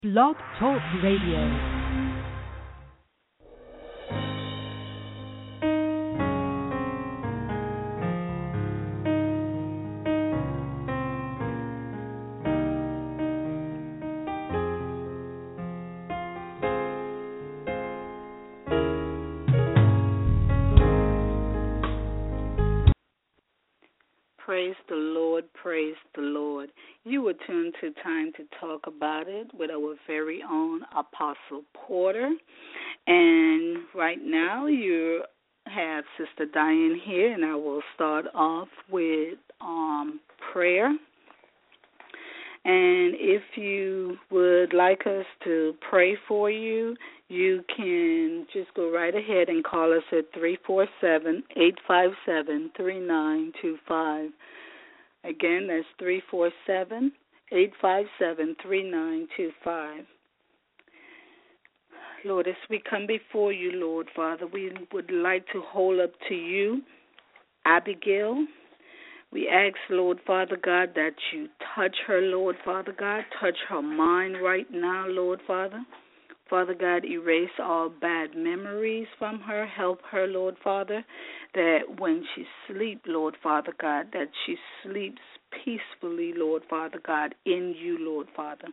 Blog Talk Radio. Praise the Lord, praise the Lord. You were tuned to Time to Talk About It with our very own Apostle Porter. And right now you have Sister Diane here, and I will start off with prayer. And if you would like us to pray for you, you can just go right ahead and call us at 347-857-3925. Again, that's 347-857-3925. Lord, as we come before you, Lord, Father, we would like to hold up to you Abigail. We ask, Lord, Father God, that you touch her, Lord, Father God. Touch her mind right now, Lord, Father. Father God, erase all bad memories from her. Help her, Lord, Father, that when she sleeps, Lord, Father God, that she sleeps peacefully, Lord, Father God, in you, Lord, Father.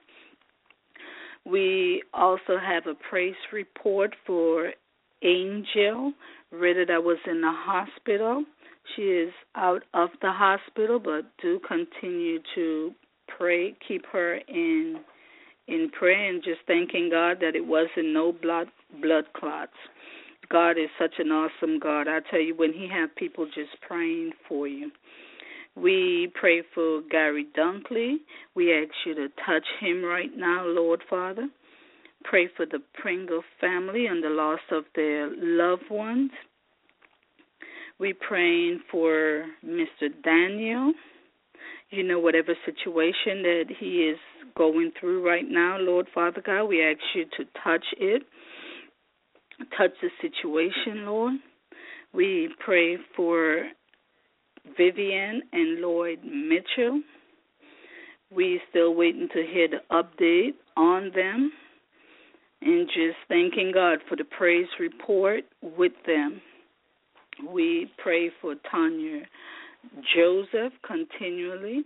We also have a praise report for Angel Ritter that was in the hospital. She is out of the hospital, but do continue to pray, keep her in prayer, and just thanking God that it wasn't no blood clots. God is such an awesome God. I tell you, when he have people just praying for you. We pray for Gary Dunkley. We ask you to touch him right now, Lord Father. Pray for the Pringle family and the loss of their loved ones. We praying for Mr. Daniel. You know, whatever situation that he is going through right now, Lord Father God, we ask you to touch it. Touch the situation, Lord. We pray for Vivian and Lloyd Mitchell. We still waiting to hear the update on them, and just thanking God for the praise report with them. We pray for Tanya Joseph continually.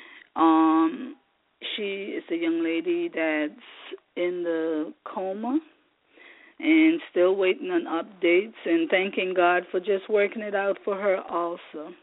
She is a young lady that's in the coma and still waiting on updates, and thanking God for just working it out for her also.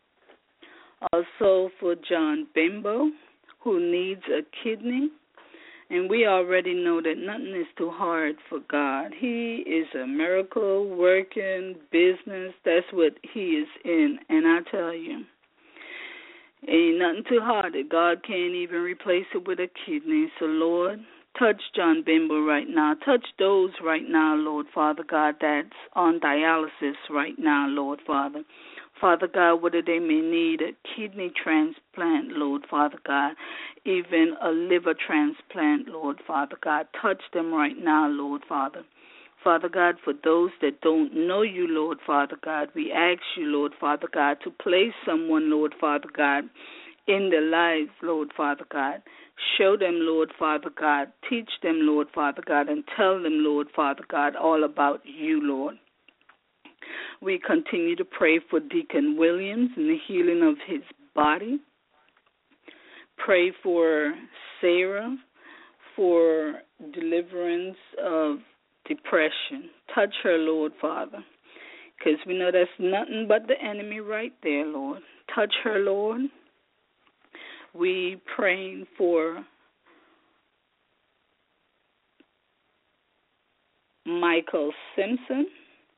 Also for John Bimbo, who needs a kidney. And we already know that nothing is too hard for God. He is a miracle working business. That's what he is in. And I tell you, ain't nothing too hard that God can't even replace it with a kidney. So, Lord, touch John Bimbo right now. Touch those right now, Lord Father God, that's on dialysis right now, Lord Father. Father God, whether they may need a kidney transplant, Lord Father God, even a liver transplant, Lord Father God, touch them right now, Lord Father. Father God, for those that don't know you, Lord Father God, we ask you, Lord Father God, to place someone, Lord Father God, in their lives, Lord Father God. Show them, Lord Father God. Teach them, Lord Father God, and tell them, Lord Father God, all about you, Lord. We continue to pray for Deacon Williams and the healing of his body. Pray for Sarah for deliverance of depression. Touch her, Lord Father, because we know that's nothing but the enemy right there, Lord. Touch her, Lord. We praying for Michael Simpson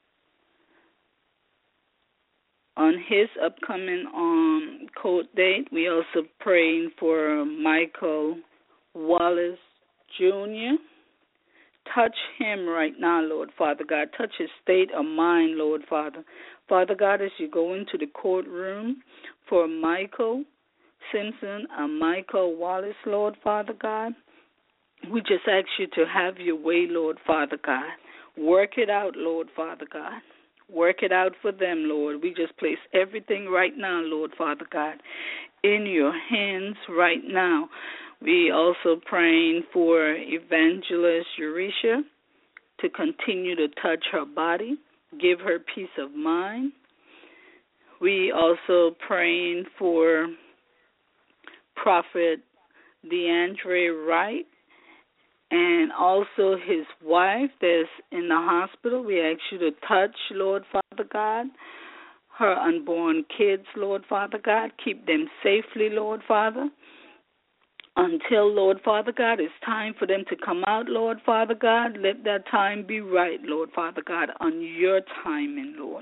on his upcoming court date. We also praying for Michael Wallace Jr. Touch him right now, Lord Father God. Touch his state of mind, Lord Father. Father God, as you go into the courtroom for Michael Simpson and Michael Wallace, Lord Father God, we just ask you to have your way, Lord Father God. Work it out, Lord Father God. Work it out for them, Lord. We just place everything right now, Lord Father God, in your hands right now. We also praying for Evangelist Euretia to continue to touch her body, give her peace of mind. We also praying for Prophet DeAndre Wright and also his wife that's in the hospital. We ask you to touch, Lord Father God, her unborn kids, Lord Father God. Keep them safely, Lord Father, until, Lord Father God, it's time for them to come out, Lord Father God. Let that time be right, Lord Father God, on your timing, Lord.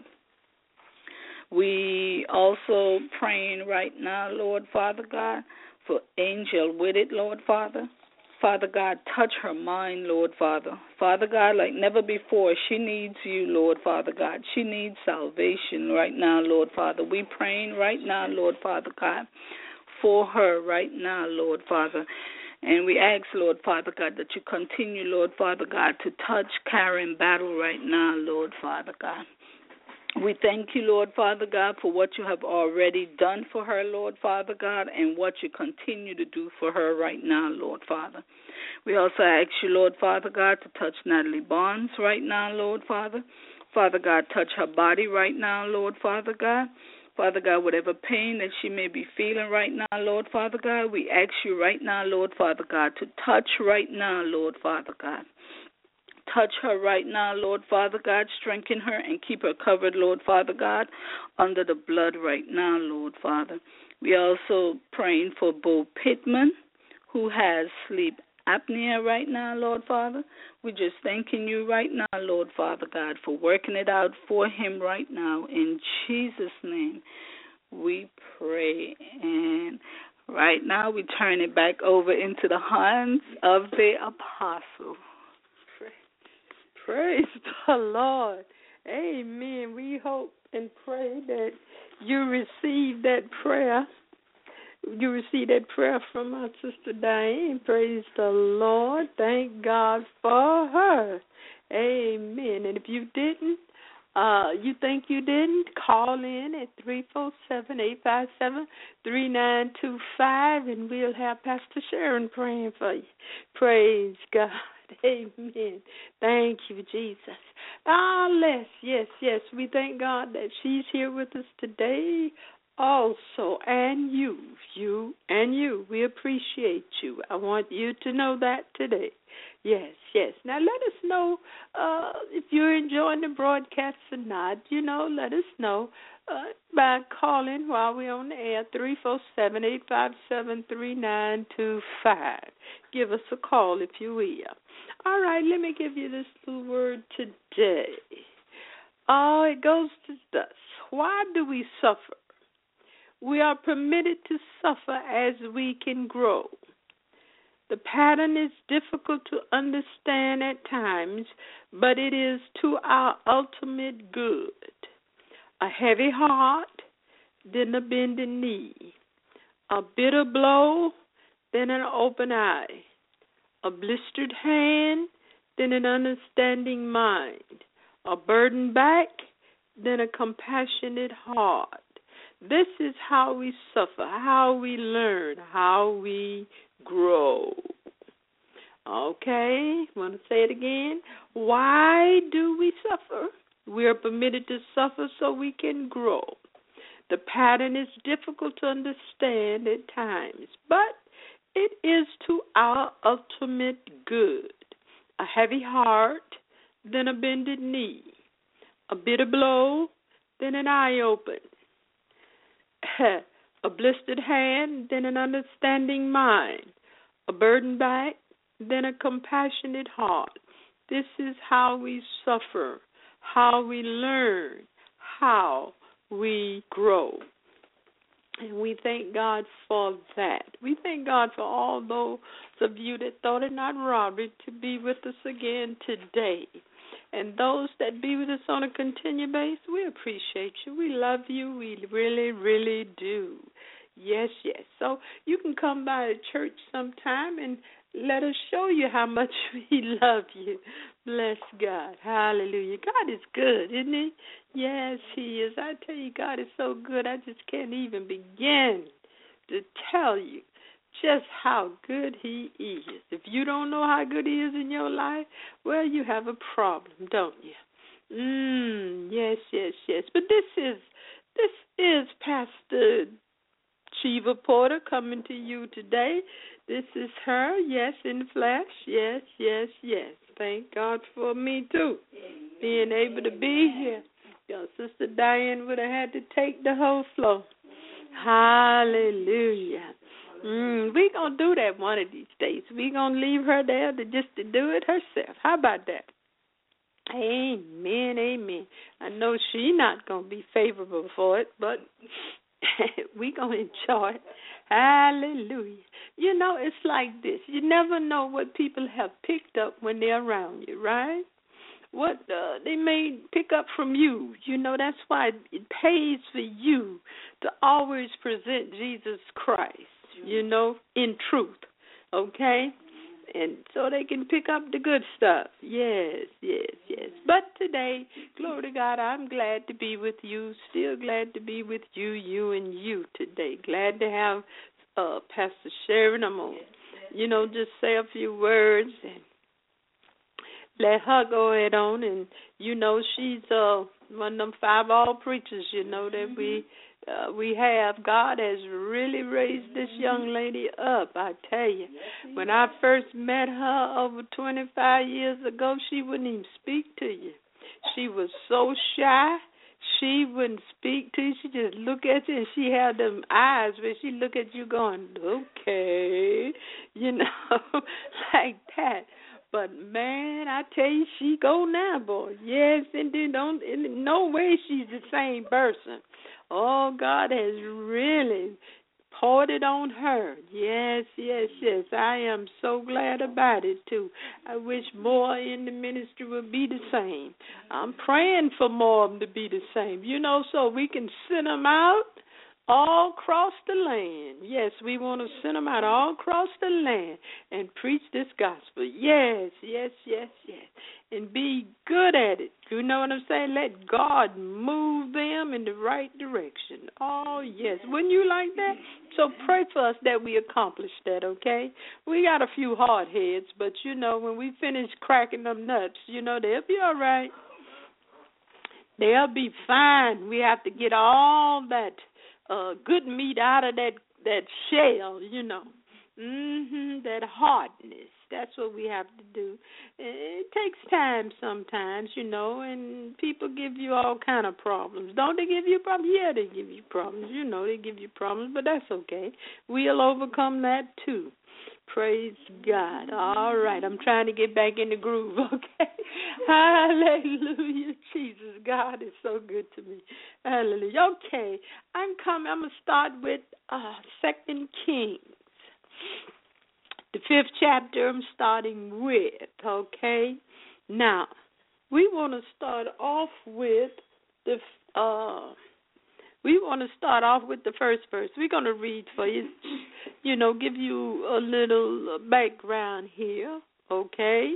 We also praying right now, Lord Father God, for Angel Whitted, Lord Father. Father God, touch her mind, Lord Father. Father God, like never before, she needs you, Lord Father God. She needs salvation right now, Lord Father. We praying right now, Lord Father God, for her right now, Lord Father. And we ask, Lord Father God, that you continue, Lord Father God, to touch Karen Battle right now, Lord Father God. We thank you, Lord Father God, for what you have already done for her, Lord Father God, and what you continue to do for her right now, Lord Father. We also ask you, Lord Father God, to touch Natalie Barnes right now, Lord Father. Father God, touch her body right now, Lord Father God. Father God, whatever pain that she may be feeling right now, Lord Father God, we ask you right now, Lord Father God, to touch right now, Lord Father God. Touch her right now, Lord Father God. Strengthen her and keep her covered, Lord Father God, under the blood right now, Lord Father. We also praying for Bo Pittman, who has sleep apnea right now, Lord Father. We're just thanking you right now, Lord Father God, for working it out for him right now. In Jesus' name we pray. And right now we turn it back over into the hands of the apostle. Praise the Lord. Amen. We hope and pray that you receive that prayer. You receive that prayer from our sister Diane. Praise the Lord. Thank God for her. Amen. And if you didn't, you think you didn't, call in at 347-857-3925, and we'll have Pastor Sharon praying for you. Praise God. Amen. Thank you, Jesus. Yes. We thank God that she's here with us today also. And you. We appreciate you. I want you to know that today. Yes. Now let us know if you're enjoying the broadcast or not. Let us know by calling while we're on the air, 347-857-3925. Give us a call if you will. All right, let me give you this little word today. It goes to this. Why do we suffer? We are permitted to suffer as we can grow. The pattern is difficult to understand at times, but it is to our ultimate good. A heavy heart, then a bending knee. A bitter blow, then an open eye. A blistered hand, then an understanding mind. A burdened back, then a compassionate heart. This is how we suffer, how we learn, how we grow. Okay, want to say it again? Why do we suffer? We are permitted to suffer so we can grow. The pattern is difficult to understand at times, but it is to our ultimate good. A heavy heart, then a bended knee. A bitter blow, then an eye open. A blistered hand, then an understanding mind. A burdened back, then a compassionate heart. This is how we suffer, how we learn, how we grow. And we thank God for that. We thank God for all those of you that thought it not robbery to be with us again today. And those that be with us on a continued basis, we appreciate you. We love you. We really, really do. Yes. So you can come by the church sometime and let us show you how much we love you. Bless God. Hallelujah. God is good, isn't he? Yes, he is. I tell you, God is so good, I just can't even begin to tell you just how good he is. If you don't know how good he is in your life, well, you have a problem, don't you? Yes, yes, yes. But this is Pastor Shiva Porter coming to you today. This is her, yes, in the flesh. Yes, yes, yes. Thank God for me, too, being able to be here. Your Sister Diane would have had to take the whole floor. Hallelujah. We're going to do that one of these days. We're going to leave her there to do it herself. How about that? Amen, amen. I know she's not going to be favorable for it, but we're going to enjoy it. Hallelujah. You know, it's like this. You never know what people have picked up when they're around you, right? What they may pick up from you. You know, that's why it pays for you to always present Jesus Christ, you know, in truth, okay? And so they can pick up the good stuff. Yes, yes, yes. But today, glory to God, I'm glad to be with you, still glad to be with you, you and you today. Glad to have Pastor Sharon. I'm going to, you know, just say a few words and let her go ahead on. And, you know, she's one of them 5 all preachers, you know, that we have. God has really raised this young lady up, I tell you. When I first met her over 25 years ago, she wouldn't even speak to you. She was so shy. She wouldn't speak to you. She just look at you, and she had them eyes where she look at you going, okay, you know, like that. But, man, I tell you, she go now, boy. Yes, indeed. In no way she's the same person. Oh, God has really poured it on her. Yes, yes, yes. I am so glad about it, too. I wish more in the ministry would be the same. I'm praying for more of them to be the same, you know, so we can send them out all across the land. Yes, we want to send them out all across the land and preach this gospel. Yes, yes, yes, yes. And be good at it. You know what I'm saying? Let God move them in the right direction. Oh, yes. Wouldn't you like that? So pray for us that we accomplish that, okay? We got a few hard heads, but, you know, when we finish cracking them nuts, you know, they'll be all right. They'll be fine. We have to get all that good meat out of that shell, you know. That hardness. That's what we have to do. It takes time sometimes, you know, and people give you all kind of problems. Don't they give you problems? Yeah, they give you problems. You know, they give you problems, but that's okay. We'll overcome that too. Praise God. All right, I'm trying to get back in the groove, okay? Hallelujah. Jesus, God is so good to me. Hallelujah. Okay, I'm going to start with 2 Kings. The 5th chapter I'm starting with, okay? Now, we want to start off with the first verse. We're going to read for you, you know, give you a little background here, okay?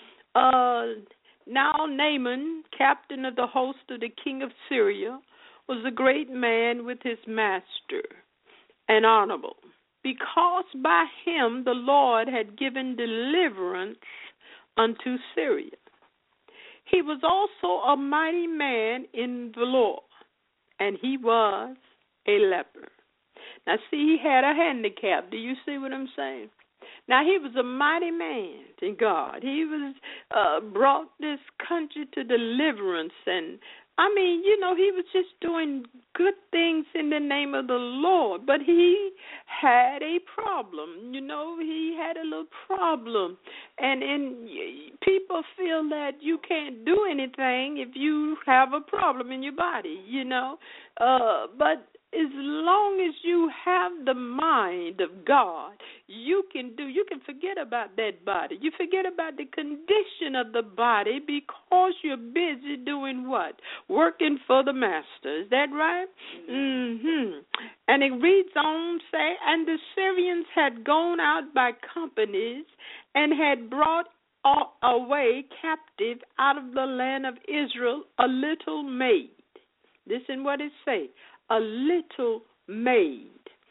Now Naaman, captain of the host of the king of Syria, was a great man with his master and honorable, because by him the Lord had given deliverance unto Syria. He was also a mighty man in the Lord, and he was a leper. Now, see, he had a handicap. Do you see what I'm saying? Now, he was a mighty man in God. He was brought this country to deliverance, and I mean, you know, he was just doing good things in the name of the Lord, but he had a problem. You know, he had a little problem, and people feel that you can't do anything if you have a problem in your body, you know, but as long as you have the mind of God, you can forget about that body. You forget about the condition of the body because you're busy doing what? Working for the master. Is that right? And it reads on, say, and the Syrians had gone out by companies and had brought away captive out of the land of Israel a little maid. Listen what it say. A little maid.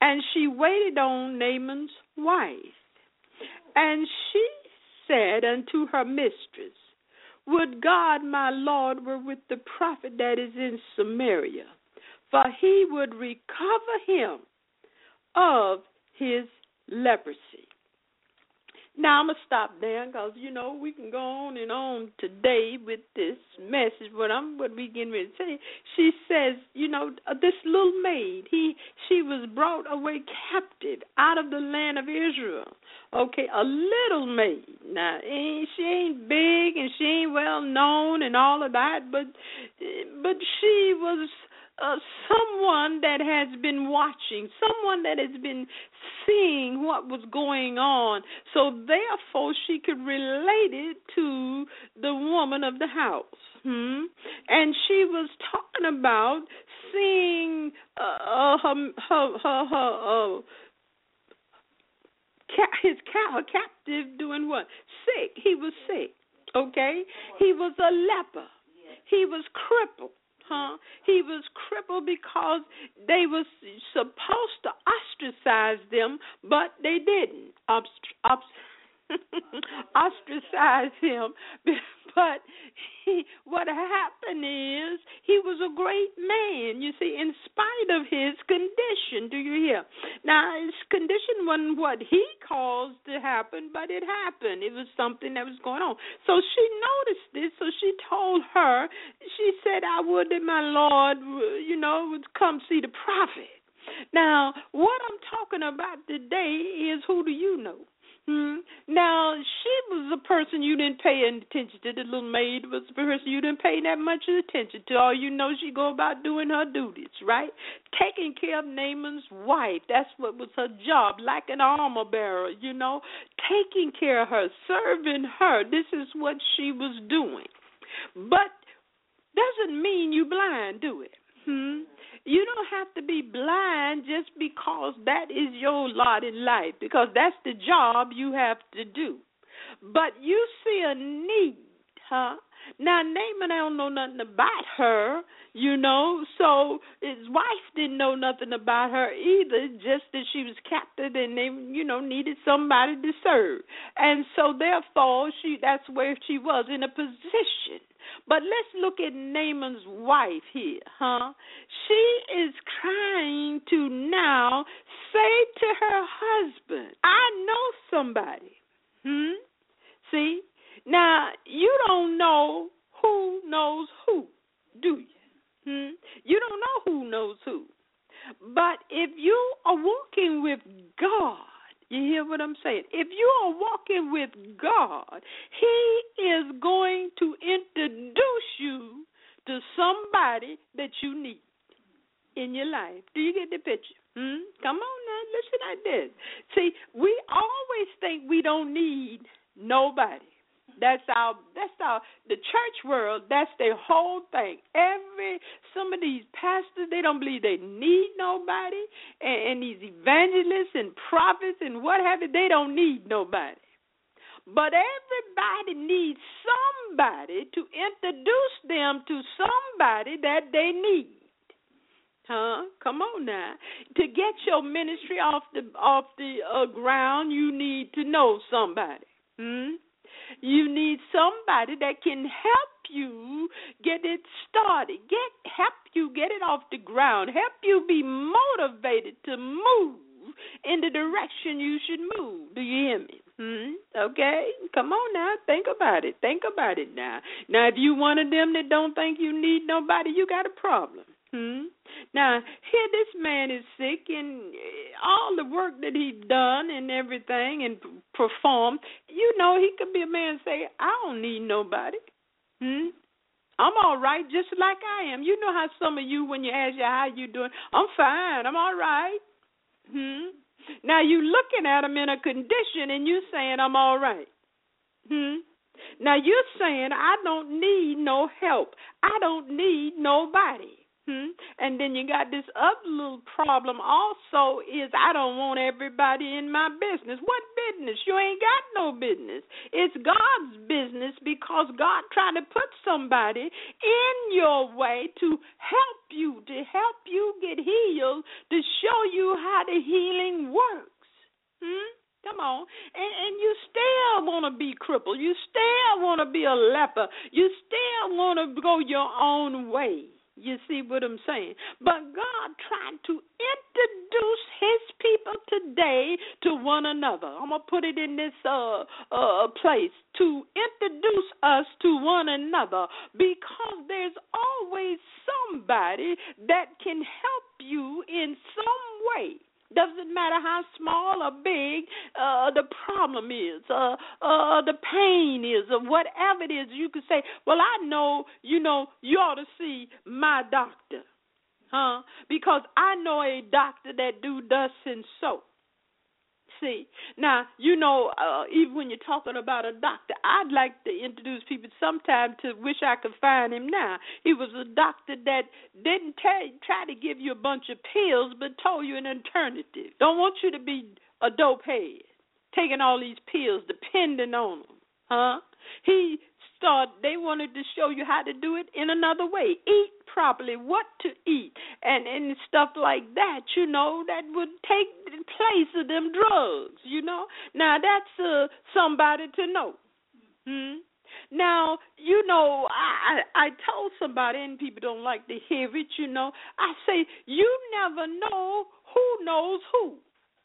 And she waited on Naaman's wife. And she said unto her mistress, Would God my Lord were with the prophet that is in Samaria, for he would recover him of his leprosy. Now, I'm going to stop there because, we can go on and on today with this message. What we getting ready to say, she says, this little maid, she was brought away captive out of the land of Israel. Okay, a little maid. Now, she ain't big and she ain't well known and all of that, but she was someone that has been watching, someone that has been seeing what was going on. So therefore, she could relate it to the woman of the house. And she was talking about seeing her captive doing what? Sick. He was sick. Okay? He was a leper. He was crippled. He was crippled because they were supposed to ostracize them, but they didn't ostracize him. But what happened is he was a great man, you see, in spite of his condition. Do you hear? Now, his condition wasn't what he caused to happen, but it happened. It was something that was going on. So she noticed this, so she told her, she said, I would that my Lord, would come see the prophet. Now, what I'm talking about today is, who do you know? Now, she was a person you didn't pay any attention to. The little maid was a person you didn't pay that much attention to. All you know, she go about doing her duties, right? Taking care of Naaman's wife. That's what was her job, like an armor bearer, taking care of her, serving her. This is what she was doing. But doesn't mean you blind, do it? You don't have to be blind just because that is your lot in life, because that's the job you have to do. But you see a need, Now, Naaman don't know nothing about her, so his wife didn't know nothing about her either, just that she was captive and they, needed somebody to serve. And so, therefore, that's where she was, in a position. But let's look at Naaman's wife here, She is trying to now say to her husband, I know somebody. See? Now, you don't know who knows who, do you? You don't know who knows who. But if you are walking with God, you hear what I'm saying? If you are walking with God, He is going to introduce you to somebody that you need in your life. Do you get the picture? Come on now, listen like this. See, we always think we don't need nobody. That's the church world, that's their whole thing. Some of these pastors, they don't believe they need nobody, and these evangelists and prophets and what have you, they don't need nobody. But everybody needs somebody to introduce them to somebody that they need. Come on now. To get your ministry off the ground, you need to know somebody. You need somebody that can help you get it started, help you get it off the ground, help you be motivated to move in the direction you should move. Do you hear me? Okay? Come on now. Think about it. Think about it now. Now, if you one of them that don't think you need nobody, you got a problem. Now, here this man is sick, and all the work that he's done and everything and performed, he could be a man and say, I don't need nobody. I'm all right just like I am. You know how some of you, when you ask you how you doing, I'm fine, I'm all right. Now, you looking at him in a condition, and you saying, I'm all right. Now, you're saying, I don't need no help. I don't need nobody. And then you got this other little problem also is I don't want everybody in my business. What business? You ain't got no business. It's God's business because God trying to put somebody in your way to help you get healed, to show you how the healing works. Come on. And you still want to be crippled. You still want to be a leper. You still want to go your own way. You see what I'm saying? But God tried to introduce his people today to one another. I'm going to put it in this place, to introduce us to one another, because there's always somebody that can help you in some way. Doesn't matter how small or big the problem is, the pain is, or whatever it is. You could say, well, I know, you ought to see my doctor, because I know a doctor that do thus and so. See, now, even when you're talking about a doctor, I'd like to introduce people sometime to wish I could find him now. He was a doctor that didn't try to give you a bunch of pills, but told you an alternative. Don't want you to be a dope head, taking all these pills, depending on them, They wanted to show you how to do it in another way. Eat properly, what to eat, and stuff like that, that would take the place of them drugs, Now, that's somebody to know. Now, I told somebody, and people don't like to hear it, I say, you never know who knows who.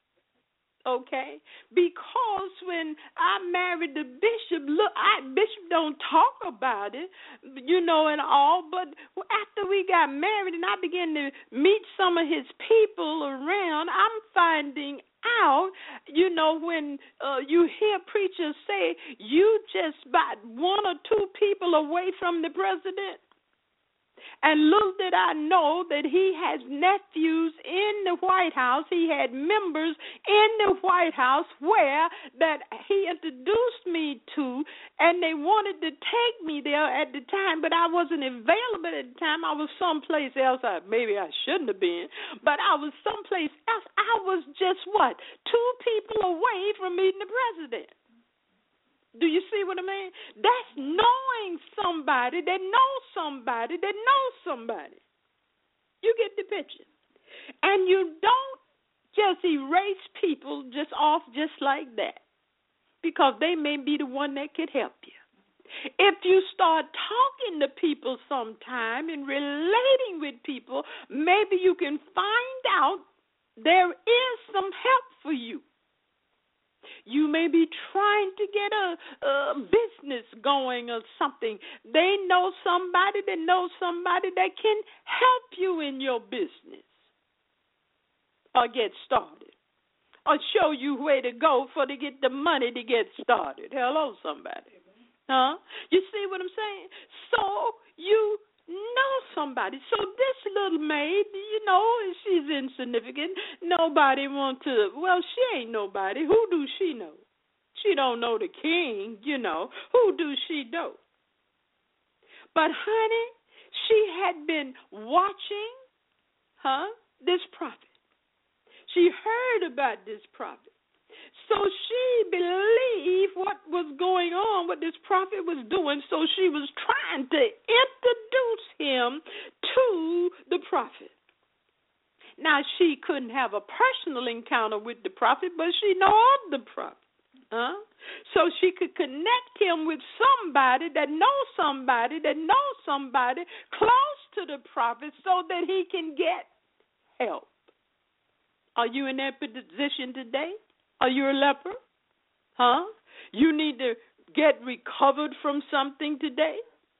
Okay, because when I married the bishop, bishop don't talk about it, and all, but after we got married and I began to meet some of his people around, I'm finding out, when you hear preachers say you just about one or two people away from the president. And little did I know that he has nephews in the White House. He had members in the White House where that he introduced me to, and they wanted to take me there at the time, but I wasn't available at the time. I was someplace else. Maybe I shouldn't have been, but I was someplace else. I was just, 2 people away from meeting the president. Do you see what I mean? That's knowing somebody that knows somebody that knows somebody. You get the picture. And you don't just erase people just off just like that, because they may be the one that could help you. If you start talking to people sometime and relating with people, maybe you can find out there is some help for you. You may be trying to get a business going or something. They know somebody that knows somebody that can help you in your business or get started or show you where to go to get the money to get started. Hello, somebody. You see what I'm saying? So you know somebody. So this little maid, she's insignificant. Nobody wants to, she ain't nobody. Who do she know? She don't know the king, Who do she know? But, honey, she had been watching, this prophet. She heard about this prophet. So she believed what was going on, what this prophet was doing, so she was trying to introduce him to the prophet. Now, she couldn't have a personal encounter with the prophet, but she knew of the prophet. So she could connect him with somebody that knows somebody that knows somebody close to the prophet so that he can get help. Are you in that position today? Are you a leper? You need to get recovered from something today?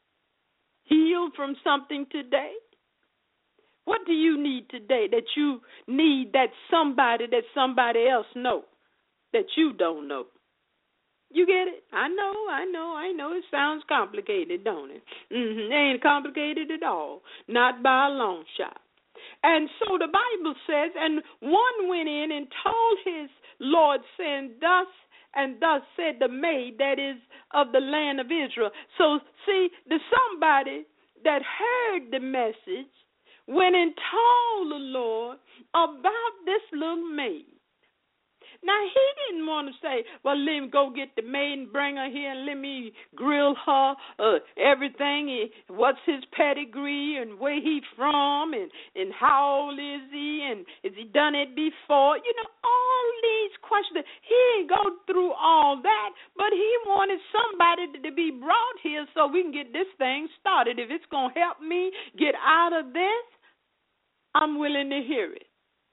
Healed from something today? What do you need today that you need that somebody else know that you don't know? You get it? I know. It sounds complicated, don't it? It ain't complicated at all. Not by a long shot. And so the Bible says, and one went in and told his Lord, saying, thus and thus said the maid that is of the land of Israel. So, see, the somebody that heard the message went and told the Lord about this little maid. Now, he didn't want to say, well, let me go get the maid and bring her here and let me grill her, everything, what's his pedigree and where he from and how old is he and has he done it before? You know, all these questions. He didn't go through all that, but he wanted somebody to be brought here so we can get this thing started. If it's going to help me get out of this, I'm willing to hear it.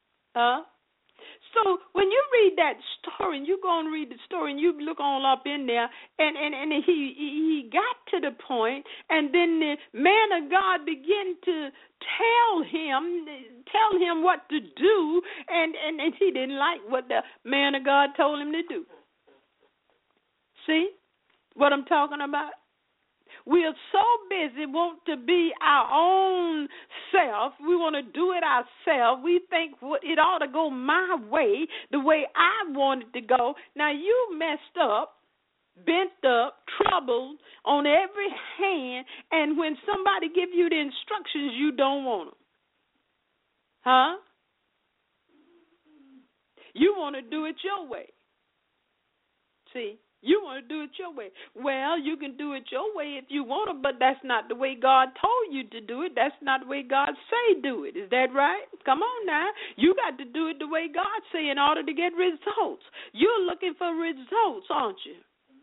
So when you read that story, and you go and read the story, and you look on up in there, and he got to the point, and then the man of God began to tell him what to do, and he didn't like what the man of God told him to do. See what I'm talking about? We are so busy want to be our own self. We want to do it ourselves. We think it ought to go my way, the way I want it to go. Now, you messed up, bent up, troubled on every hand, and when somebody give you the instructions, you don't want them. You want to do it your way. See? You want to do it your way. Well, you can do it your way if you want to, but that's not the way God told you to do it. That's not the way God say do it. Is that right? Come on now. You got to do it the way God say in order to get results. You're looking for results, aren't you?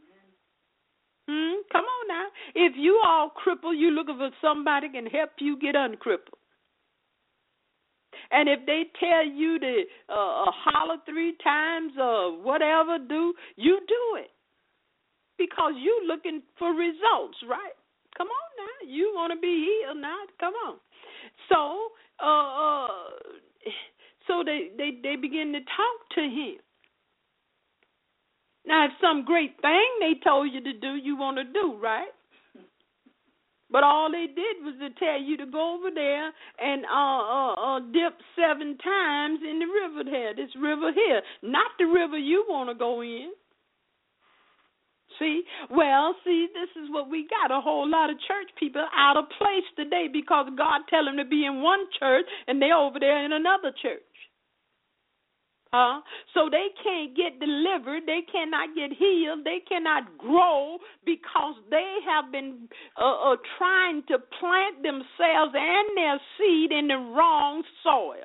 Come on now. If you all crippled, you're looking for somebody can help you get uncrippled. And if they tell you to holler 3 times or whatever, you do it. Because you're looking for results, right? Come on now. You want to be healed now. Come on. So they begin to talk to him. Now, if some great thing they told you to do, you want to do, right? But all they did was to tell you to go over there and dip 7 times in the river there, this river here, not the river you want to go in. See, this is what we got. A whole lot of church people out of place today because God tell them to be in one church and they're over there in another church. So they can't get delivered. They cannot get healed. They cannot grow because they have been trying to plant themselves and their seed in the wrong soil.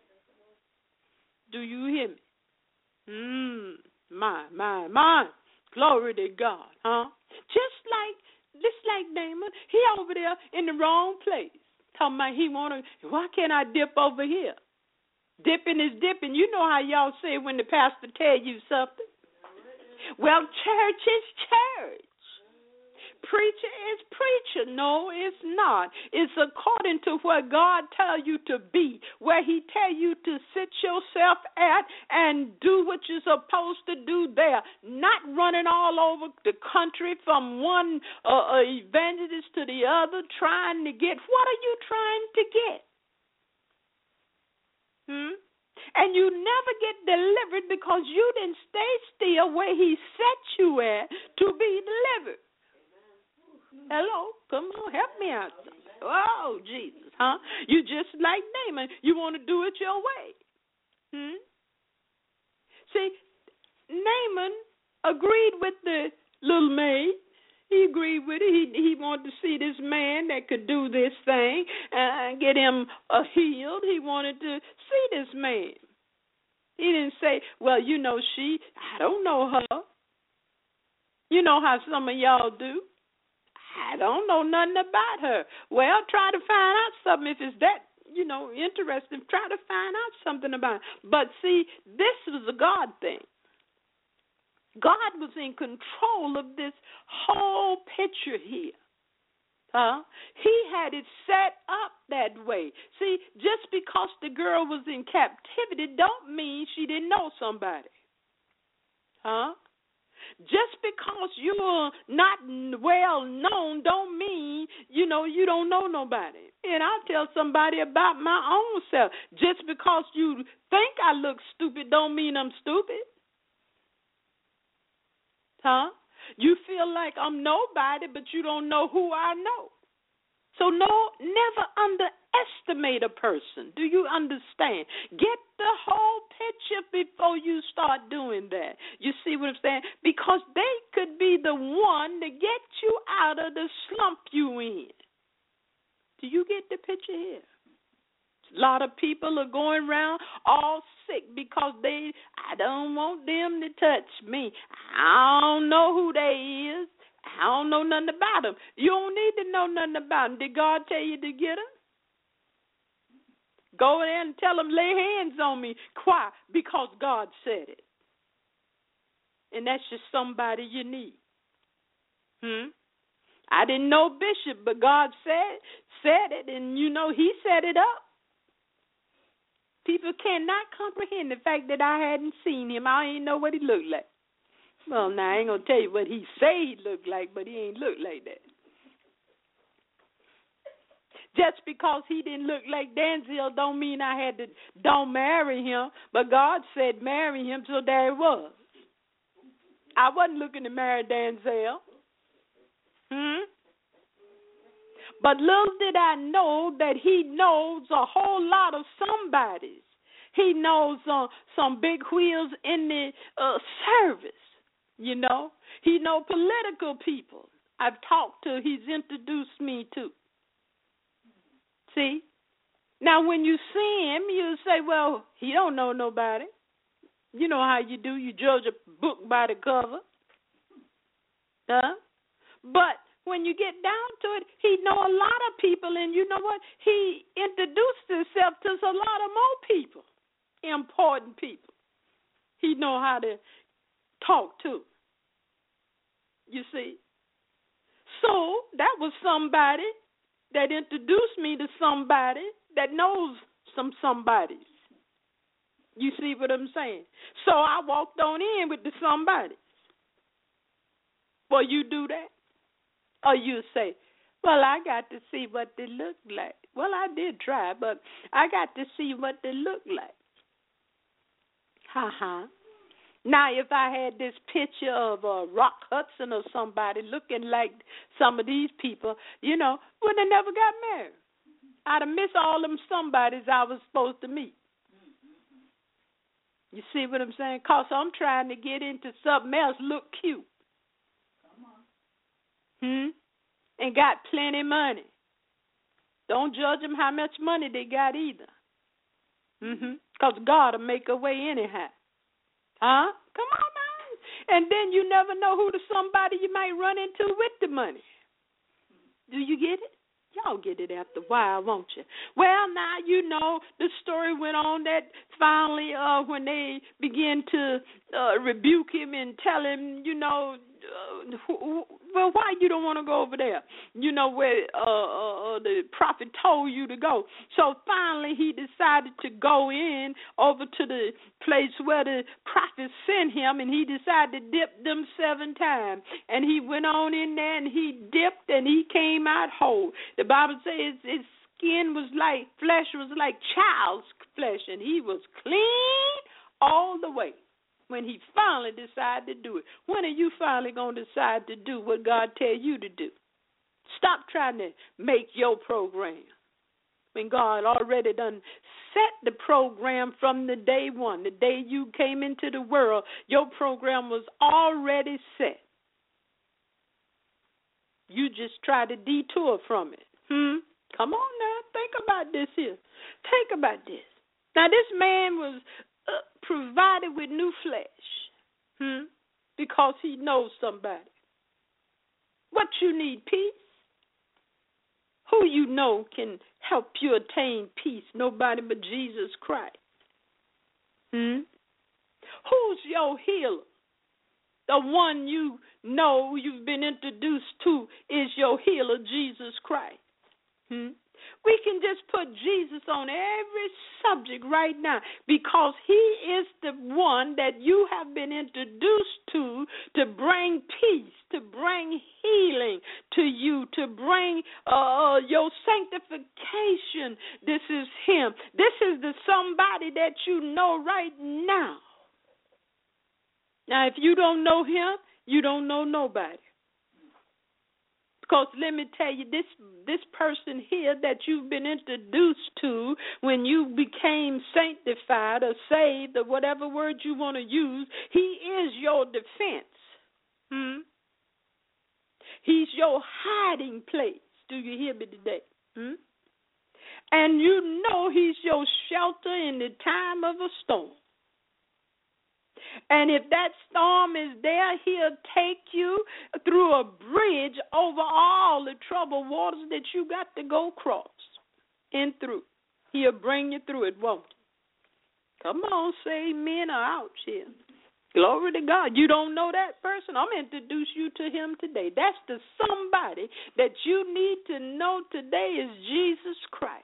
Do you hear me? My. Glory to God, Just like Naaman, he over there in the wrong place. Talking about why can't I dip over here? Dipping is dipping. You know how y'all say when the pastor tell you something. Well, church is church. Preacher is preacher. No, it's not. It's according to where God tell you to be, where he tell you to sit yourself at and do what you're supposed to do there, not running all over the country from one evangelist to the other trying to get. What are you trying to get? And you never get delivered because you didn't stay still where he set you at to be delivered. Hello, come on, help me out. Oh, Jesus, You just like Naaman. You want to do it your way. See, Naaman agreed with the little maid. He agreed with it. He wanted to see this man that could do this thing and get him healed. He wanted to see this man. He didn't say, well, I don't know her. You know how some of y'all do. I don't know nothing about her. Well, try to find out something if it's that, interesting. Try to find out something about it. But see, this was a God thing. God was in control of this whole picture here. He had it set up that way. See, just because the girl was in captivity don't mean she didn't know somebody. Just because you're not well known don't mean, you don't know nobody. And I'll tell somebody about my own self. Just because you think I look stupid don't mean I'm stupid. You feel like I'm nobody, but you don't know who I know. So never underestimate a person. Do you understand? Get the whole picture before you start doing that. You see what I'm saying? Because they could be the one to get you out of the slump you in. Do you get the picture here? A lot of people are going around all sick because I don't want them to touch me. I don't know who they is. I don't know nothing about them. You don't need to know nothing about them. Did God tell you to get them? Go there and tell them, lay hands on me. Why? Because God said it. And that's just somebody you need. I didn't know Bishop, but God said it, and he set it up. People cannot comprehend the fact that I hadn't seen him. I ain't know what he looked like. Well, now, I ain't going to tell you what he say he looked like, but he ain't look like that. Just because he didn't look like Denzel don't mean I don't marry him, but God said marry him, so there it was. I wasn't looking to marry Denzel. But little did I know that he knows a whole lot of somebodies. He knows some big wheels in the service. He know political people I've talked to, he's introduced me to. See? Now, when you see him, you say, well, he don't know nobody. You know how you do. You judge a book by the cover. But when you get down to it, he know a lot of people, and you know what? He introduced himself to a lot of more people, important people. He know how to talk to. You see? So that was somebody that introduced me to somebody that knows some somebodies. You see what I'm saying? So I walked on in with the somebodies. Well, you do that? Or you say, well, I got to see what they look like. Well, I did try, but I got to see what they look like. Now, if I had this picture of Rock Hudson or somebody looking like some of these people, would have never got married. I'd have missed all them somebodies I was supposed to meet. You see what I'm saying? Because I'm trying to get into something else, look cute. And got plenty of money. Don't judge them how much money they got either. Because God will make a way anyhow. Come on now. And then you never know who the somebody you might run into with the money. Do you get it? Y'all get it after a while, won't you? Well, now the story went on that finally when they began to rebuke him and tell him, well, why you don't want to go over there? Where the prophet told you to go. So finally he decided to go in over to the place where the prophet sent him, and he decided to dip them 7 times. And he went on in there and he dipped and he came out whole. The Bible says his flesh was like child's flesh, and he was clean all the way. When he finally decided to do it. When are you finally going to decide to do what God tell you to do? Stop trying to make your program. When God already done set the program from the day one, the day you came into the world, your program was already set. You just try to detour from it. Come on now. Think about this here. Think about this. Now, this man was provided with new flesh because he knows somebody. What you need, peace? Who you know can help you attain peace? Nobody but Jesus Christ. Who's your healer? The one you know you've been introduced to is your healer, Jesus Christ. We can just put Jesus on every subject right now because he is the one that you have been introduced to bring peace, to bring healing to you, to bring your sanctification. This is him. This is the somebody that you know right now. Now, if you don't know him, you don't know nobody. Because let me tell you, this person here that you've been introduced to when you became sanctified or saved or whatever word you want to use, he is your defense. He's your hiding place. Do you hear me today? And you know he's your shelter in the time of a storm. And if that storm is there, he'll take you through a bridge over all the troubled waters that you got to go across and through. He'll bring you through it, won't he? Come on, say amen or ouch here. Glory to God. You don't know that person? I'm going to introduce you to him today. That's the somebody that you need to know today is Jesus Christ.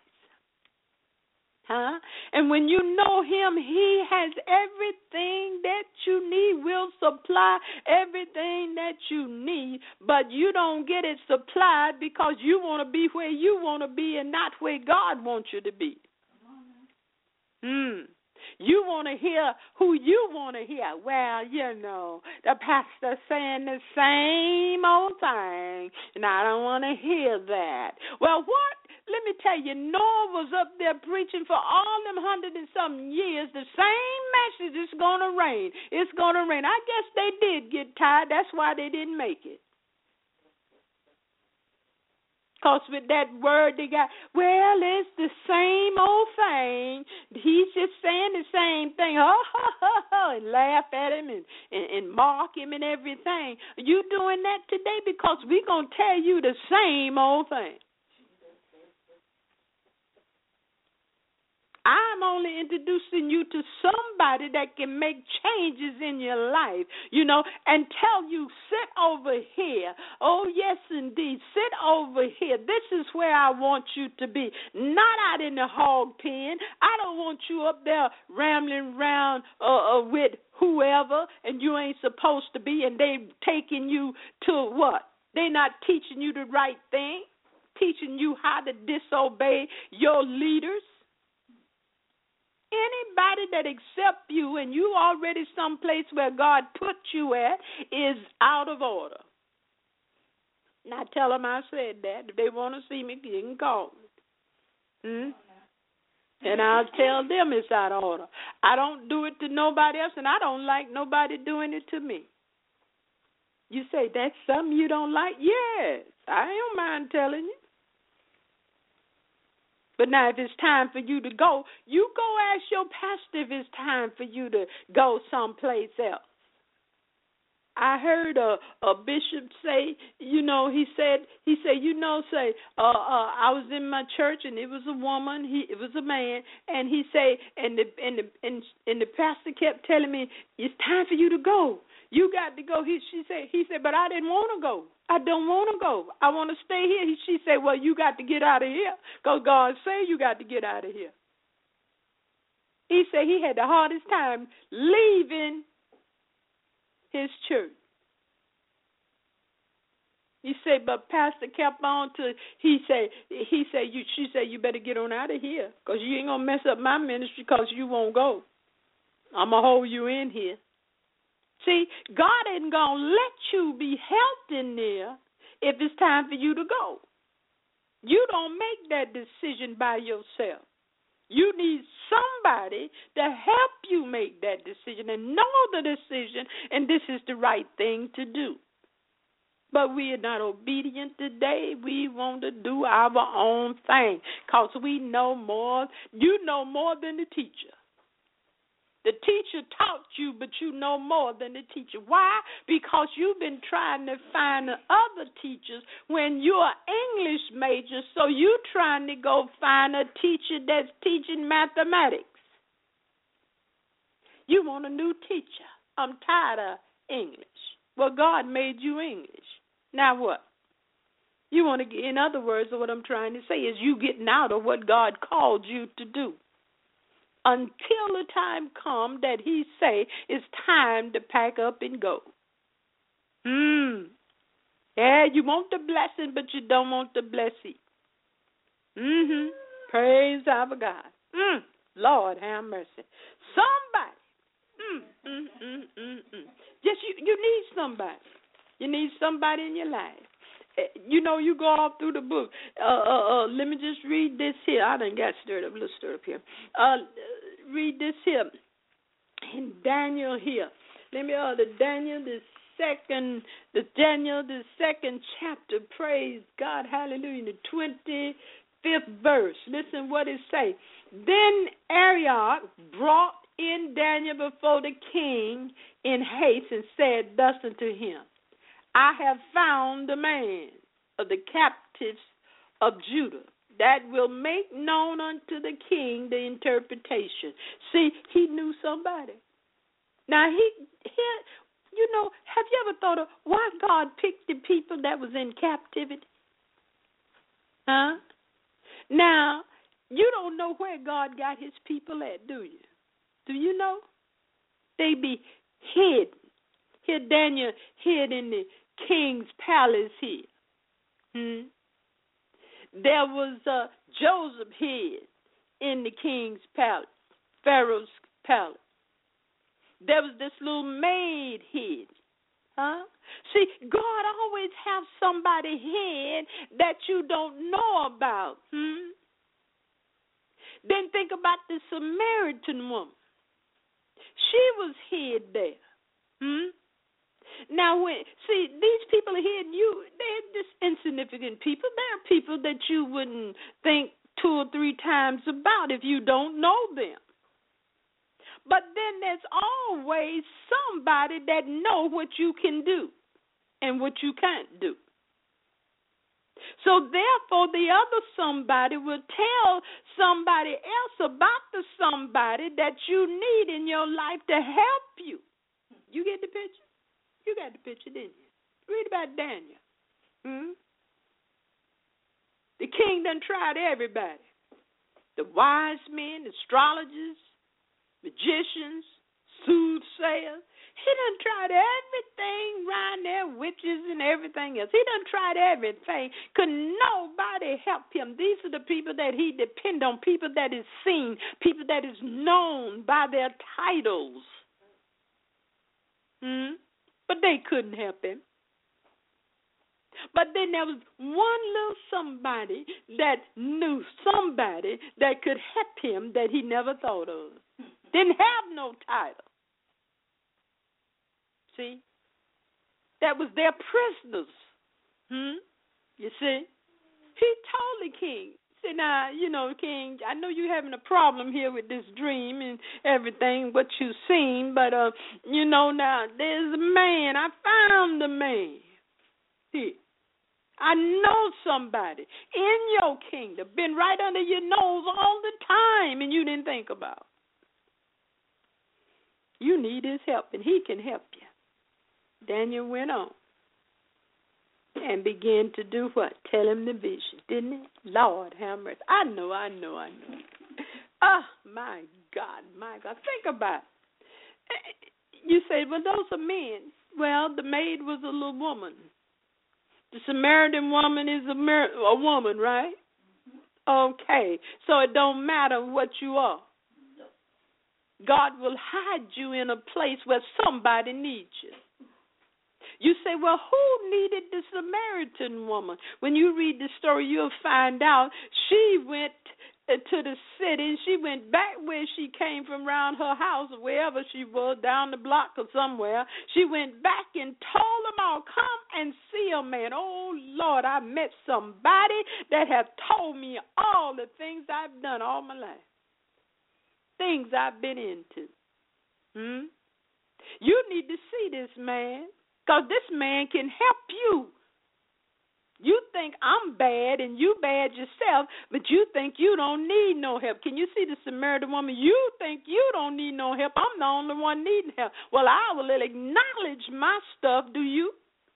And when you know him, he has everything that you need, will supply everything that you need, but you don't get it supplied because you want to be where you want to be and not where God wants you to be. You want to hear who you want to hear. Well, you know, the pastor saying the same old thing, and I don't want to hear that. Well, what? Let me tell you, Noah was up there preaching for all them 100 and some years. The same message, it's going to rain. It's going to rain. I guess they did get tired. That's why they didn't make it. Because with that word they got, well, it's the same old thing. He's just saying the same thing. And laugh at him and mock him and everything. You doing that today because we're going to tell you the same old thing. I'm only introducing you to somebody that can make changes in your life, you know, and tell you, sit over here. Oh, yes, indeed, sit over here. This is where I want you to be, not out in the hog pen. I don't want you up there rambling around with whoever, and you ain't supposed to be, and they taking you to what? They're not teaching you the right thing, teaching you how to disobey your leaders. Anybody that accepts you and you already someplace where God put you at is out of order. Now tell them I said that. If they want to see me, you can call me. And I'll tell them it's out of order. I don't do it to nobody else, and I don't like nobody doing it to me. You say, that's something you don't like? Yes, I don't mind telling you. But now if it's time for you to go, you go ask your pastor if it's time for you to go someplace else. I heard a bishop say, you know, he said, you know, I was in my church and it was a woman, it was a man, and he said, and the pastor kept telling me, it's time for you to go. You got to go. He said, but I didn't want to go. I don't want to go. I want to stay here. She said, well, you got to get out of here because God said you got to get out of here. He said he had the hardest time leaving his church. He said, but pastor kept on to, she said, you better get on out of here because you ain't going to mess up my ministry because you won't go. I'm going to hold you in here. See, God ain't going to let you be held in there if it's time for you to go. You don't make that decision by yourself. You need somebody to help you make that decision and know the decision, and this is the right thing to do. But we are not obedient today. We want to do our own thing because we know more. You know more than the teacher. The teacher taught you, but you know more than the teacher. Why? Because you've been trying to find other teachers when you're an English major, so you're trying to go find a teacher that's teaching mathematics. You want a new teacher. I'm tired of English. Well, God made you English. Now what? You want to get, in other words, what I'm trying to say is you getting out of what God called you to do. Until the time comes that he say it's time to pack up and go. Yeah, you want the blessing, but you don't want the blessing. Praise our God. Lord have mercy. Somebody. Just you need somebody. You need somebody in your life. You go all through the book. Let me just read this here. I done got stirred up, a little stirred up here. Read this here in Daniel here. Let me the Daniel the second chapter. Praise God, hallelujah. The 25th verse. Listen what it say. Then Arioch brought in Daniel before the king in haste and said thus unto him, I have found the man of the captives of Judah that will make known unto the king the interpretation. See, he knew somebody. Now, have you ever thought of why God picked the people that was in captivity? Huh? Now, you don't know where God got his people at, do you? Do you know? They be hid. Here Daniel hid in the king's palace here. There was Joseph hid in the king's palace, Pharaoh's palace. There was this little maid hid. Huh? See, God always have somebody hid that you don't know about. Then think about the Samaritan woman. She was hid there. Now, these people are hidden. They're just insignificant people. They're people that you wouldn't think 2 or 3 times about if you don't know them. But then there's always somebody that know what you can do and what you can't do. So therefore, the other somebody will tell somebody else about the somebody that you need in your life to help you. You get the picture? You got the picture, didn't you? Read about Daniel. The king done tried everybody. The wise men, astrologers, magicians, soothsayers. He done tried everything around there, witches and everything else. He done tried everything. Could nobody help him. These are the people that he depend on, people that is seen, people that is known by their titles. But they couldn't help him. But then there was one little somebody that knew somebody that could help him that he never thought of. Didn't have no title. See? That was their prisoners. You see? He told the king, said, now, king, I know you're having a problem here with this dream and everything, what you've seen, but, now there's a man. I found the man. Here. I know somebody in your kingdom, been right under your nose all the time, and you didn't think about. You need his help, and he can help you. Daniel went on and began to do what? Tell him the vision, didn't he? Lord have mercy. I know. Oh, my God. Think about it. You say, well, those are men. Well, the maid was a little woman. The Samaritan woman is a woman, right? Okay. So it don't matter what you are. God will hide you in a place where somebody needs you. You say, well, who needed the Samaritan woman? When you read the story, you'll find out she went to the city. She went back where she came from, around her house, or wherever she was, down the block or somewhere. She went back and told them all, come and see a man. Oh, Lord, I met somebody that have told me all the things I've done all my life, things I've been into. You need to see this man, because this man can help you. You think I'm bad and you bad yourself, but you think you don't need no help. Can you see the Samaritan woman? You think you don't need no help. I'm the only one needing help. Well, I will acknowledge my stuff. Do you?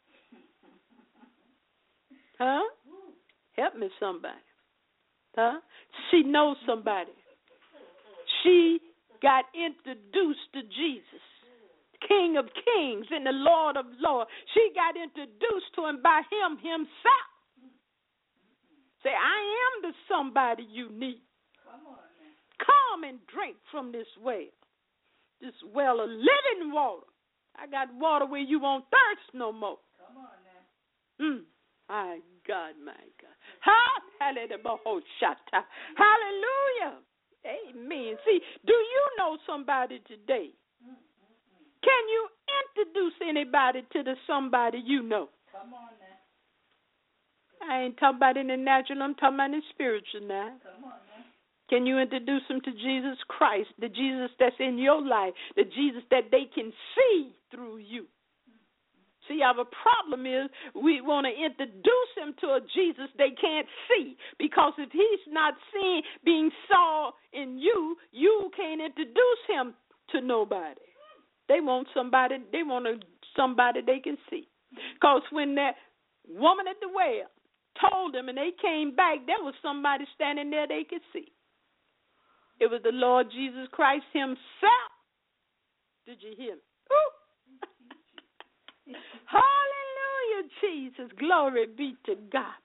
Huh? Help me, somebody. Huh? She knows somebody. She got introduced to Jesus, King of Kings and the Lord of Lords. She got introduced to him by him himself. Say, I am the somebody you need. Come and drink from this well of living water. I got water where you won't thirst no more. Come on now. My God, my God. Hallelujah. Amen. See, do you know somebody today? Can you introduce anybody to the somebody you know? Come on now. I ain't talking about in the natural, I'm talking about in the spiritual now. Come on now. Can you introduce them to Jesus Christ, the Jesus that's in your life, the Jesus that they can see through you? See, our problem is we want to introduce him to a Jesus they can't see, because if he's not being saw in you, you can't introduce him to nobody. They want somebody they can see. Because when that woman at the well told them and they came back, there was somebody standing there they could see. It was the Lord Jesus Christ himself. Did you hear me? Ooh. Hallelujah, Jesus. Glory be to God.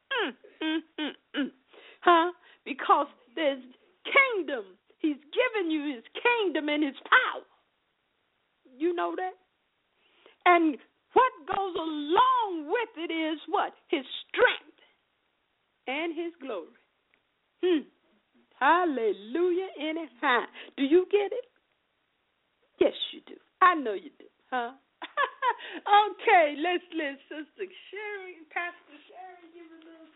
Because there's kingdom. He's given you his kingdom and his power. You know that? And what goes along with it is what? His strength and his glory. Hallelujah anyhow. Do you get it? Yes, you do. I know you do. Okay, let's let Sister Sherry, Pastor Sherry, give a little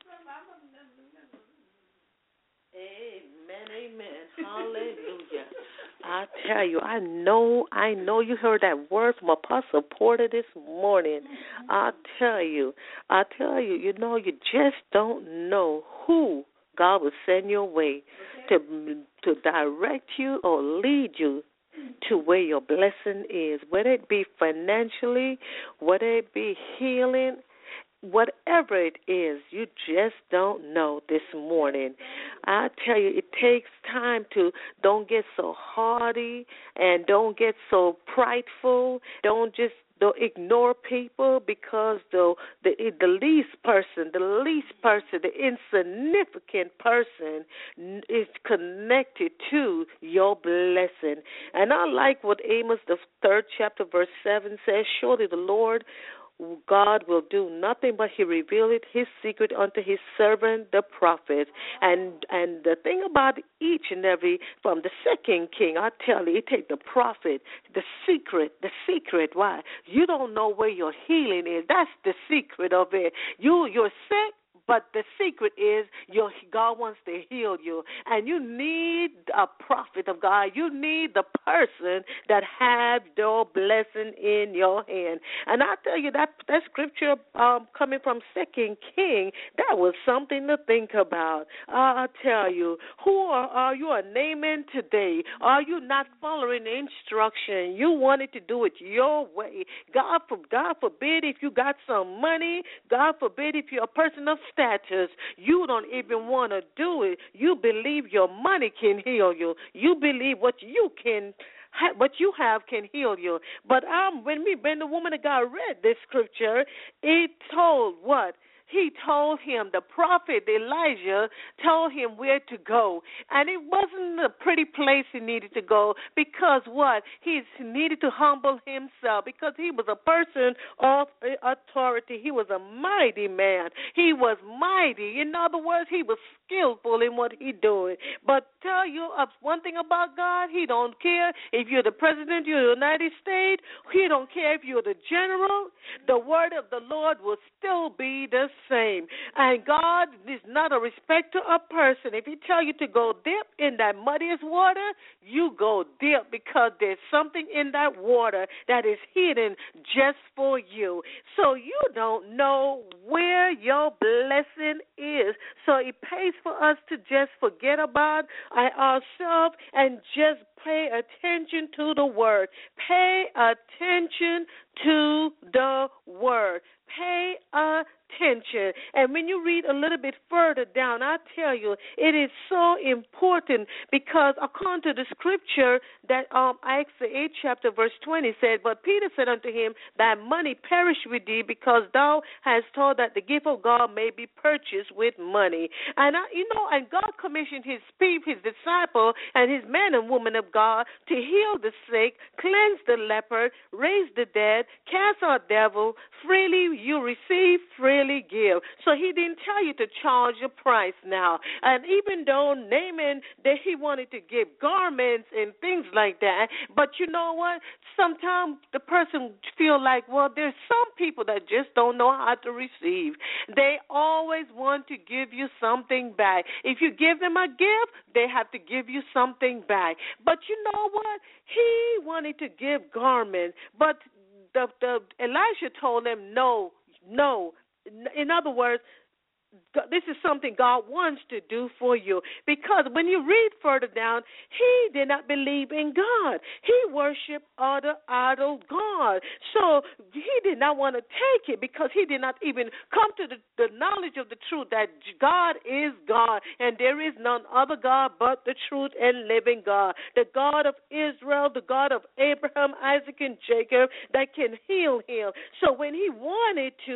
something. Amen. Hallelujah. I tell you, I know you heard that word from Apostle Porter this morning. I tell you, you know, you just don't know who God will send your way to direct you or lead you to where your blessing is, whether it be financially, whether it be healing, whatever it is, you just don't know this morning. I tell you, it takes time to don't get so hardy and don't get so prideful. Don't ignore people, because the least person, the insignificant person is connected to your blessing. And I like what Amos, the 3rd chapter, verse 7 says, surely the Lord God will do nothing but he revealeth his secret unto his servant the prophet. And the thing about each and every, from the second king, I tell you, it takes the prophet, the secret. Why? You don't know where your healing is. That's the secret of it. You're sick, but the secret is God wants to heal you. And you need a prophet of God. You need the person that has your blessing in your hand. And I tell you, that scripture coming from 2 King, that was something to think about. I tell you, who are you naming today? Are you not following the instruction? You wanted to do it your way. God forbid if you got some money. God forbid if you're a person of status, you don't even want to do it. You believe your money can heal you. You believe what you have can heal you. But when the woman of God read this scripture, it told what? He told him, the prophet Elijah told him where to go. And it wasn't a pretty place he needed to go, because what? He needed to humble himself, because he was a person of authority. He was a mighty man. He was mighty. In other words, he was skillful in what he doing. But tell you one thing about God, he don't care if you're the president of the United States. He don't care if you're the general. The word of the Lord will still be the same. And God is not a respecter of person. If he tell you to go dip in that muddiest water, you go dip, because there's something in that water that is hidden just for you. So you don't know where your blessing is. So it pays for us to just forget about ourselves and just pay attention to the word. Pay attention to the word. Pay attention. And when you read a little bit further down, I tell you, it is so important, because according to the scripture that Acts the 8th chapter verse 20 said, but Peter said unto him, thy money perish with thee, because thou hast taught that the gift of God may be purchased with money. And and God commissioned his disciple and his men and women of God to heal the sick, cleanse the leper, raise the dead, cast out devil. Freely you receive, freely really give. So he didn't tell you to charge a price now. And even though Naaman, that he wanted to give garments and things like that, but you know what? Sometimes the person feel like, well, there's some people that just don't know how to receive. They always want to give you something back. If you give them a gift, they have to give you something back. But you know what? He wanted to give garments, but the Elisha told him no. In other words, this is something God wants to do for you. Because when you read further down, he did not believe in God. He worshiped other idol God. So he did not want to take it because he did not even come to the knowledge of the truth that God is God and there is none other God but the truth and living God. The God of Israel, the God of Abraham, Isaac, and Jacob that can heal him. So when he wanted to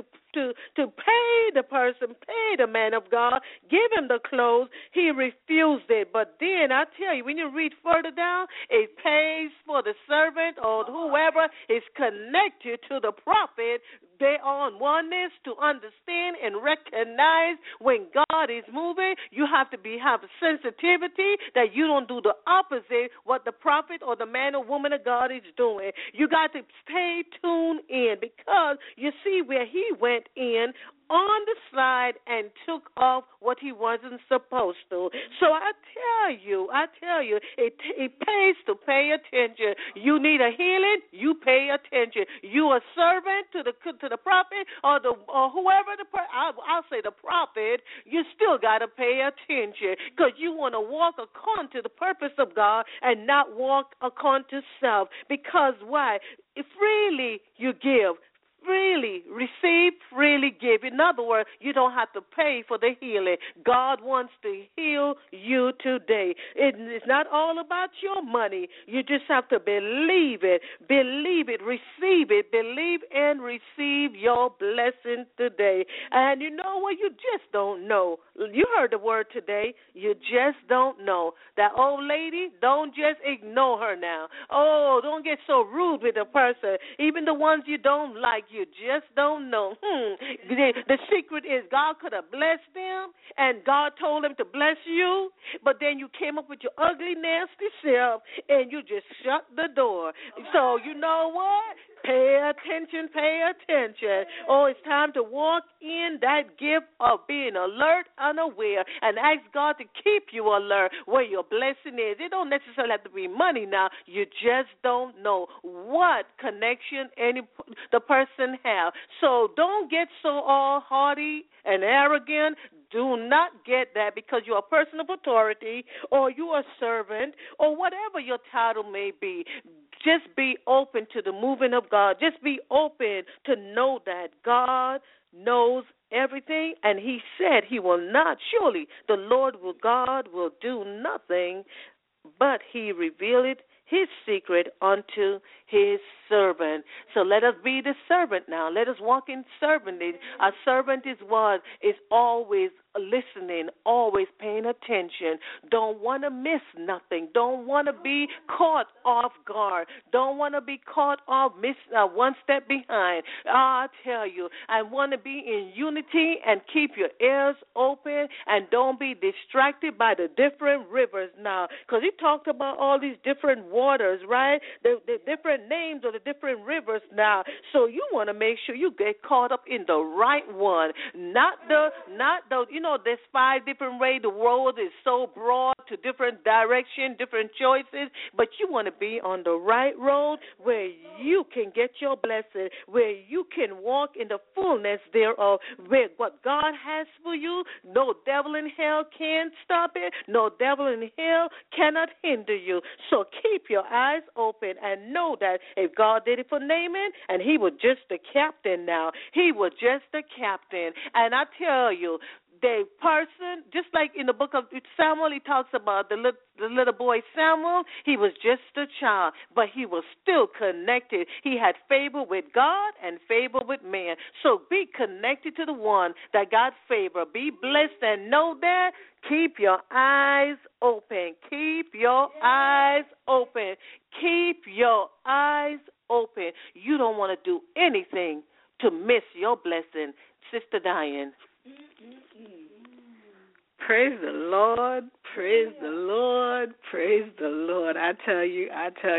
pay the person, pay the man of God, give him the clothes, he refused it. But then I tell you, when you read further down, it pays for the servant or whoever is connected to the prophet. They are on oneness to understand and recognize when God is moving. You have to have a sensitivity that you don't do the opposite what the prophet or the man or woman of God is doing. You got to stay tuned in because you see where he went in on the slide and took off what he wasn't supposed to. So I tell you, it pays to pay attention. You need a healing, you pay attention. You a servant to the prophet or whoever I'll say the prophet. You still got to pay attention because you want to walk according to the purpose of God and not walk according to self. Because why? If freely you give, freely receive, freely give. In other words, you don't have to pay for the healing. God wants to heal you today. It's not all about your money. You just have to believe it. Believe it. Receive it. Believe and receive your blessing today. And you know what? You just don't know. You heard the word today. You just don't know. That old lady, don't just ignore her now. Oh, don't get so rude with a person. Even the ones you don't like, you just don't know. The secret is God could have blessed them, and God told him to bless you, but then you came up with your ugly, nasty self, and you just shut the door. So you know what? Pay attention, pay attention. Oh, it's time to walk in that gift of being alert, unaware, and ask God to keep you alert where your blessing is. It don't necessarily have to be money now. You just don't know what connection the person have. So don't get so all haughty and arrogant. Do not get that because you're a person of authority or you're a servant or whatever your title may be. Just be open to the moving of God. Just be open to know that God knows everything, and he said he will not. Surely the Lord God will do nothing, but he revealed his secret unto his servant. So let us be the servant now. Let us walk in servanthood. A servant is always listening, always paying attention. Don't want to miss nothing. Don't want to be caught off guard. Don't want to be caught off one step behind. I tell you, I want to be in unity and keep your ears open and don't be distracted by the different rivers now. Because he talked about all these different waters, right? The different names of the different rivers now. So you want to make sure you get caught up in the right one, not the there's 5 different ways. The road is so broad to different directions, different choices, but you want to be on the right road where you can get your blessing, where you can walk in the fullness thereof, where what God has for you, no devil in hell can stop it, no devil in hell cannot hinder you. So keep your eyes open and know that if God did it for Naaman, and he was just the captain now, he was just the captain. And I tell you, the person, just like in the book of Samuel, he talks about the little boy Samuel, he was just a child, but he was still connected. He had favor with God and favor with man. So be connected to the one that got favor. Be blessed and know that. Keep your eyes open. Keep your eyes open. Keep your eyes open. You don't want to do anything to miss your blessing. Sister Diane. Praise the Lord, praise the Lord, praise the Lord. I tell you,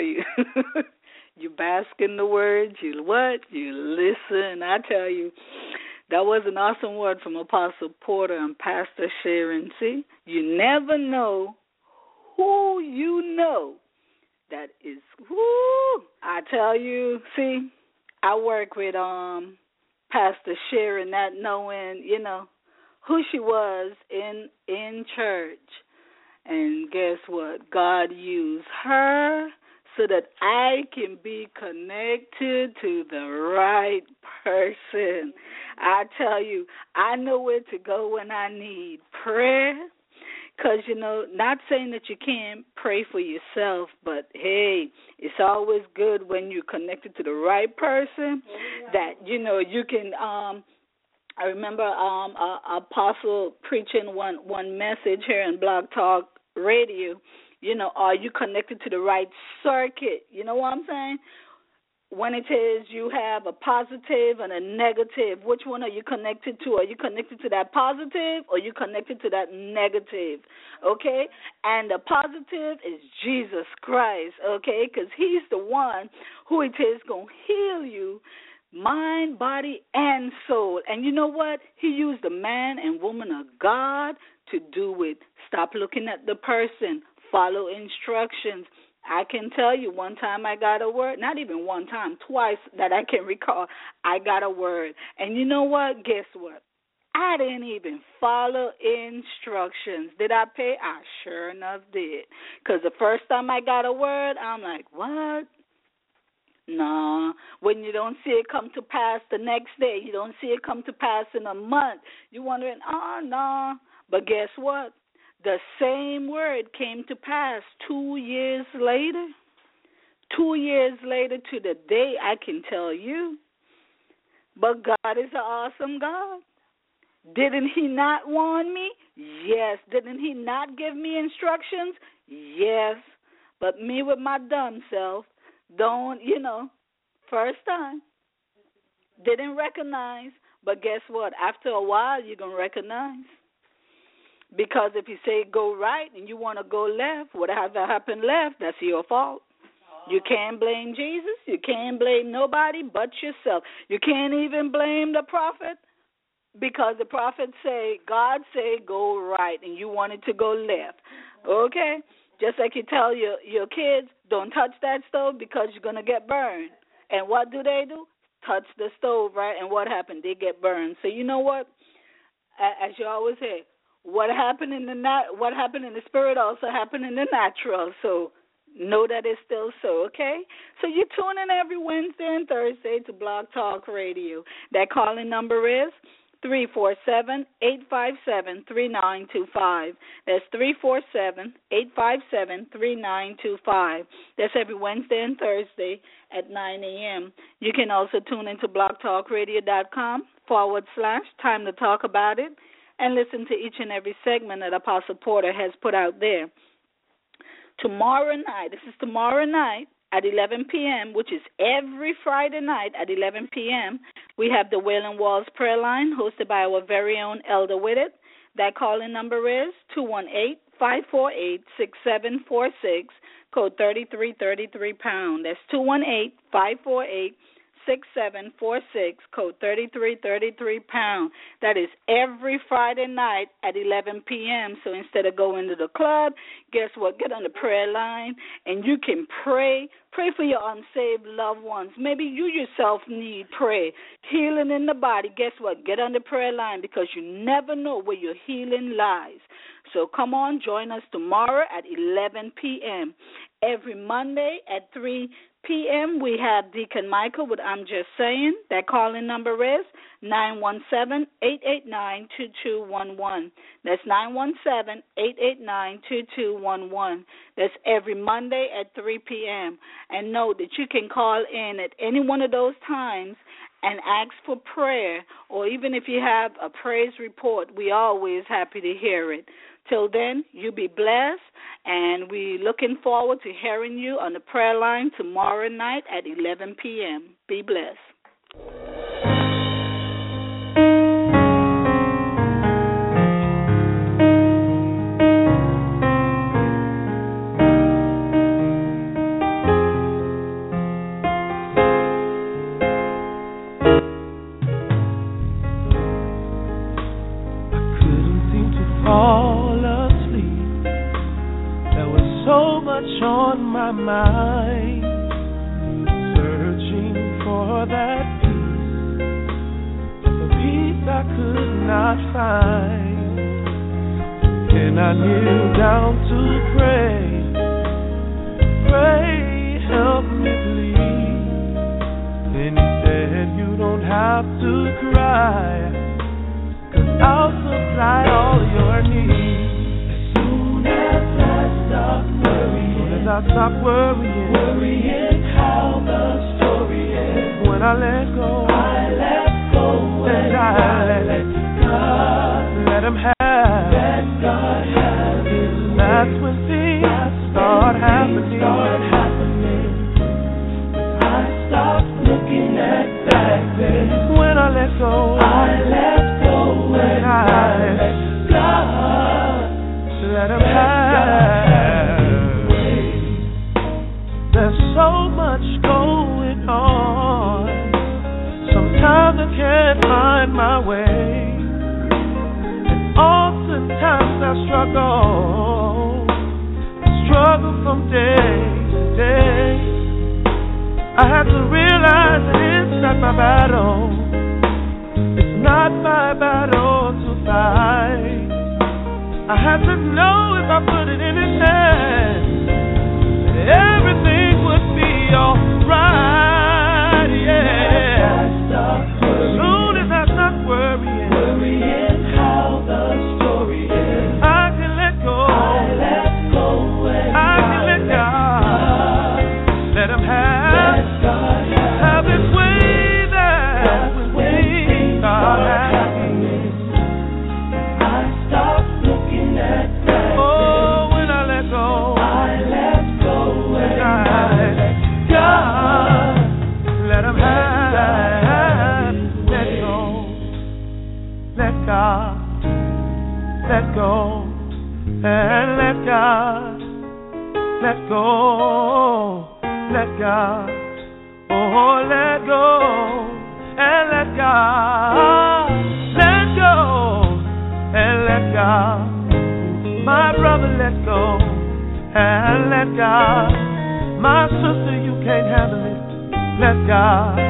you bask in the word, you what? You listen. I tell you, that was an awesome word from Apostle Porter and Pastor Sharon. See, you never know who you know that is, whoo, I tell you, see, I work with Pastor Sharon, not knowing, who she was in church. And guess what? God used her so that I can be connected to the right person. I tell you, I know where to go when I need prayer. Because, not saying that you can't pray for yourself, but, hey, it's always good when you're connected to the right person that, you can I remember Apostle preaching one message here in Blog Talk Radio. Are you connected to the right circuit? You know what I'm saying? When it says you have a positive and a negative, which one are you connected to? Are you connected to that positive or are you connected to that negative? Okay? And the positive is Jesus Christ, okay? Because he's the one who it is going to heal you, mind, body, and soul. And you know what? He used the man and woman of God to do it. Stop looking at the person. Follow instructions. I can tell you one time I got a word, not even one time, twice that I can recall, I got a word. And you know what? Guess what? I didn't even follow instructions. Did I pay? I sure enough did. Because the first time I got a word, I'm like, what? No. When you don't see it come to pass the next day, you don't see it come to pass in a month, you're wondering, oh, no. But guess what? The same word came to pass 2 years later. 2 years later to the day, I can tell you. But God is an awesome God. Didn't he not warn me? Yes. Didn't he not give me instructions? Yes. But me with my dumb self, don't, first time, didn't recognize. But guess what? After a while, you're going to recognize. Because if you say go right and you want to go left, whatever happened left, that's your fault. You can't blame Jesus. You can't blame nobody but yourself. You can't even blame the prophet because the prophet say, God say go right and you wanted to go left. Okay? Just like you tell your kids, don't touch that stove because you're going to get burned. And what do? Touch the stove, right? And what happened? They get burned. So you know what? As you always say, what happened in the spirit also happened in the natural. So know that it's still so, okay? So you tune in every Wednesday and Thursday to Blog Talk Radio. That calling number is 347-857-3925. That's 347-857-3925. That's every Wednesday and Thursday at 9 a.m. You can also tune into blogtalkradio.com/time to talk about it and listen to each and every segment that Apostle Porter has put out there. Tomorrow night, this is tomorrow night at 11 p.m., which is every Friday night at 11 p.m., we have the Wailing Walls Prayer Line hosted by our very own Elder Whitted. That calling number is 218-548-6746, code 3333-pound. That's 218-548-6746, code 3333-pound. That is every Friday night at 11 p.m. So instead of going to the club, guess what? Get on the prayer line and you can pray. Pray for your unsaved loved ones. Maybe you yourself need prayer. Healing in the body. Guess what? Get on the prayer line because you never know where your healing lies. So come on, join us tomorrow at 11 p.m. Every Monday at 3 p.m., we have Deacon Michael with I'm Just Saying. That calling number is 917-889-2211. That's 917-889-2211. That's every Monday at 3 p.m. And note that you can call in at any one of those times and ask for prayer, or even if you have a praise report, we're always happy to hear it. Till then, you be blessed, and we're looking forward to hearing you on the prayer line tomorrow night at 11 p.m. Be blessed. fall asleep. There was so much on my mind, searching for that peace, the peace I could not find. Then I kneeled down to pray, help me please. Then he said, you don't have to cry, 'cause I'll supply all your needs. As soon as I stop worrying how the story ends. When I let go, and I let God, let him have, let God have his way. That's when things start happening. I stop looking at back then. When I let go, and I let God, let him have. There's so much going on. Sometimes I can't find my way. And oftentimes I struggle from day to day. I have to realize that it's not my battle. It's not my battle to fight. I have to know if I put it in his hands, everything would be alright, yeah. As soon as I stop worrying how the story ends, I can let go. I can let God. Let him have his way there when things start happening. I stop looking at that. Oh, when I let go. Let him have, let go, let God, let go, and let God, let go, let God, oh, let go, and let God, let go, and let God, my brother, let go, and let God, my sister, you can't handle it. Let God,